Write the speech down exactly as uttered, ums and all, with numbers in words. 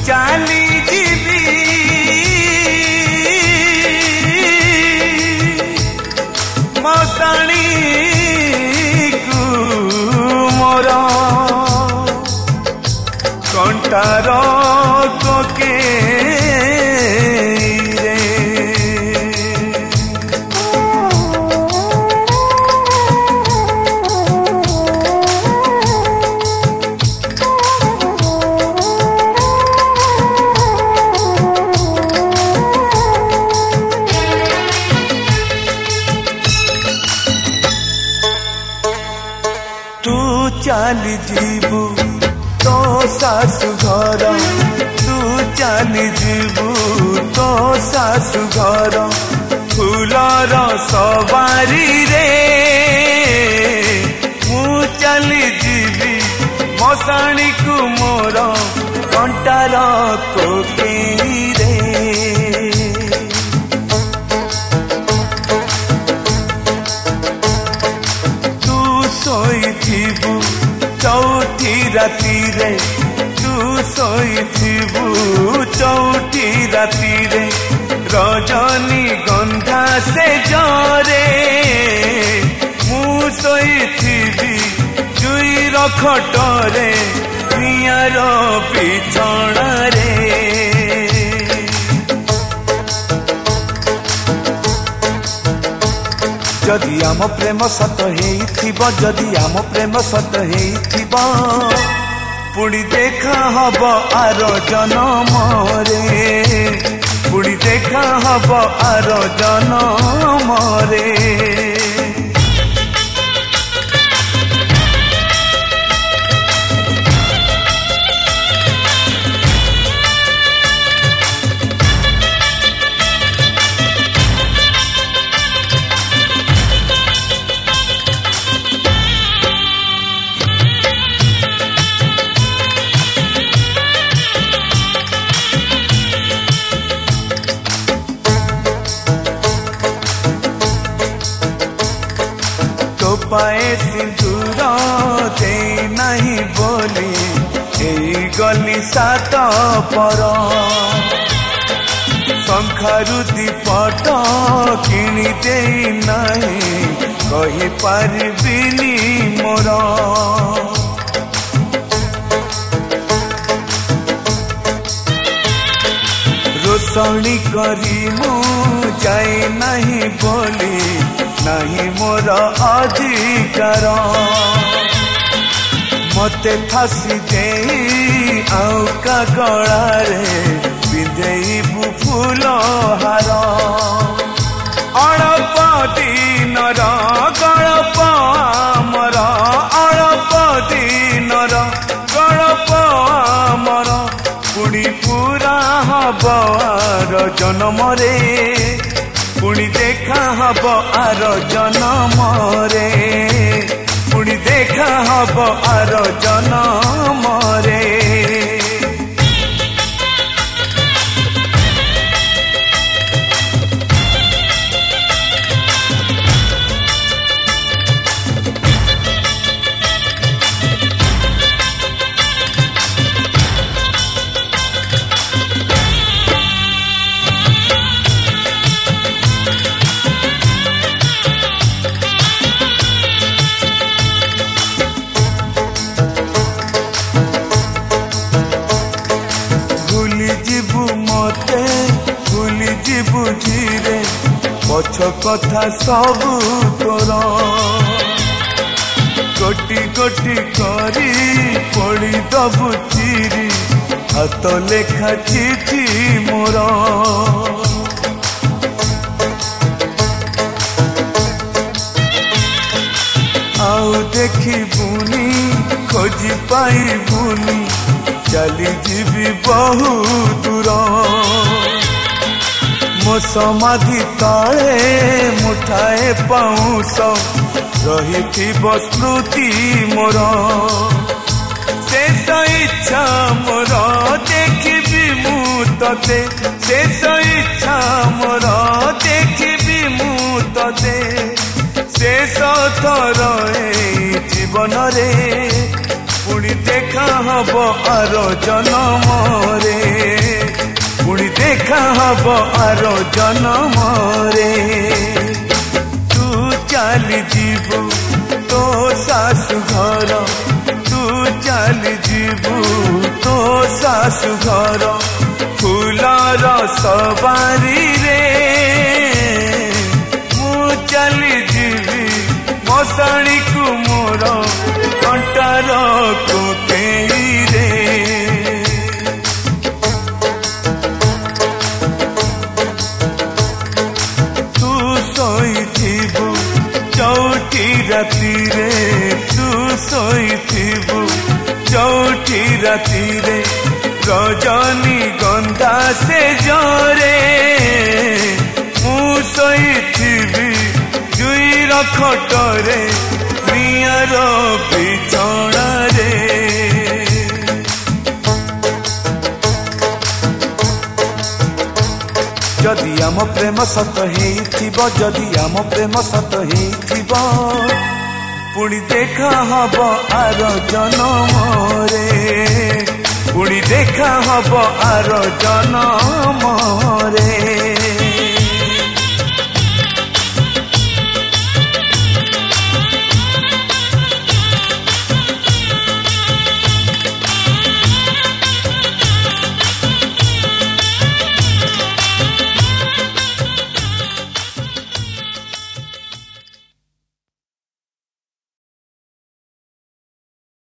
ଚାଲି ଯିବି ମଶାଣୀକୁ ମୋର କଣ୍ଟାର କୋକେଇରେ ଚାଲି ଯିବୁ ତୋ ଶାଶୁ ଘର ତୁ ଚାଲି ଯିବୁ ତୋ ଶାଶୁ ଘର ଫୁଲର ସବାରିରେ ମୁଁ ଚାଲି ଯିବି ମଶାଣୀକୁ ମୋର କଣ୍ଟାର କୋକେଇରେ ତୁ ଶୋଇଥିବୁ ଚଉଠି ରାତିରେ ତୁ ଶୋଇଥିବୁ ଚଉଠି ରାତିରେ ରଜନୀ ଗନ୍ଧା ସେ ଜରେ ମୁଁ ଶୋଇଥିବି ଜୁଇର ଖଟରେ ନିଆଁର ବିଛଣାରେ जदि आम प्रेम सत हेइथिब जदि आम प्रेम सत हेइथिब पुणी देखा हब आर जनमरे पुणी देखा हब आर जनमरे पाए सिंदूर दे नहीं बोली गली सात पर शंखारु दीपट किणी दे नहीं कही पारिबिनी मोर रोषणी करी मु जाए नहीं बोली नहीं मोर अधिकार मते फासी दे आउका गलारे पिंधेबु फूल हार अल्प दिनर गल्प आमर अल्प दिनर गल्प आमर पुणी पूरा हब आर जनमरे पुणी देखा हब आर जनमरे पुणी देखा हब आर जनमरे बुझीरे पछ कथा सब तोर गोटी गोटी करी पड़ी दबु चिरी हाथ लेखा चिठी मोर आउ देखिबुनी खोजी पाइबुनी चली जीवी बहु दूर मो समाधि तले मुठाए पाउस रही स्मृति मोर शेष इच्छा मोर देखी मु ते शेष इच्छा मोर देखी मु ते शेष थर जीवन रे पुणी देखा हब आर जनम रे हब आर जन्मरे तू चली जीवु तो सासु घर तू चली जीवु तो सासु घर फूलर सवारी रे मु चली जीवी मशाणी को मोर कंटार कोटेई रे तू सोईथिबु चौठी राती रे तू सोईथिबु चौठी राती रे रजनी गंधा से जरे मु सोईथिबि जुई रखटरे नियर बिछड़ा रे जदि आम प्रेम सत हेइथिबो जदि आम प्रेम सत हेइथिबो पुणी देखा हब आर जन्मरे पुणी देखा हब आर जन्मरे।